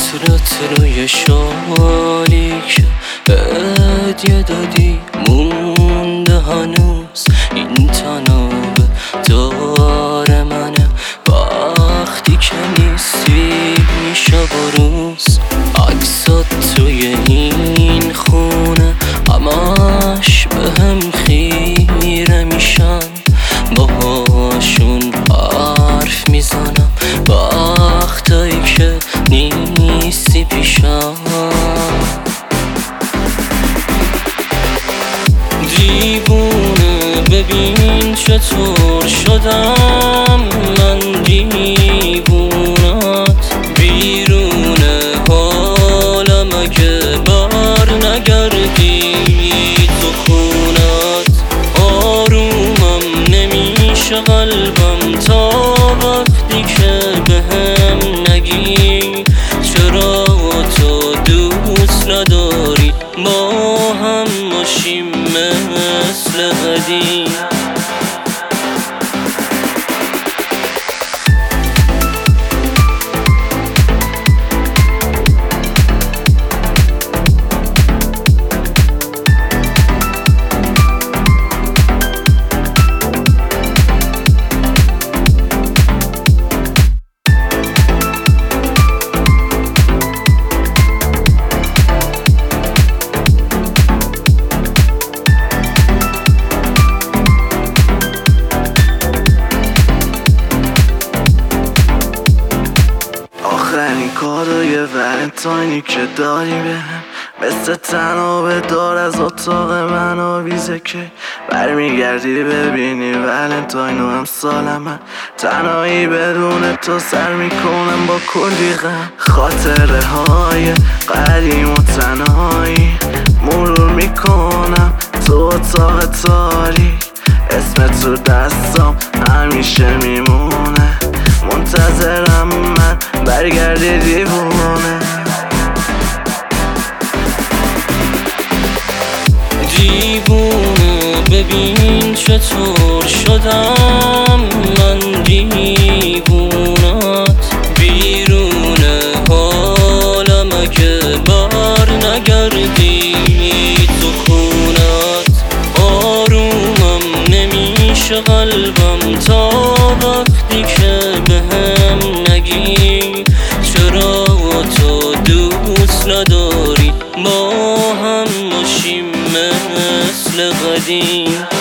عطرت روی شالی که هدیه دادی مونده هنوز. این تناب دار منه وقتی که نیستی شب و روز. عکسات توی این خونه همش بهم خیره میشن، باهاشون حرف میزنم وقتایی که نیستی پیشم. دیوونه ببین چطور شدم من، دیوونت بیرون حالم اگه بر نگردی تو خونت. آرومم نمیشه قلبم تا وقتی که بهم نگی چرا تو دوست نداری با هم باشیم مثل قدیم. آخرین کادوی ولنتاینی که داری بهم، مثل تناب دار از اتاق من آویزه که برمیگردی ببینی ولنتاین و امسال من تنهایی بدون تو سر میکنم با کلی غم. خاطره های قدیم و تنهایی مرور میکنم تو اتاق تاریک، اسم تو دستام همیشه میمونه، منتظرم من برگردی دیوونه. دیوونه ببین چطور شدم من، دیوونت بیرون حالم اگه بر نگردی تو خونت. آرومم نمیشه قلبم تا وقتی که بهم نگی چرا تو دوست نداری با هم باشیم مثل قدیم.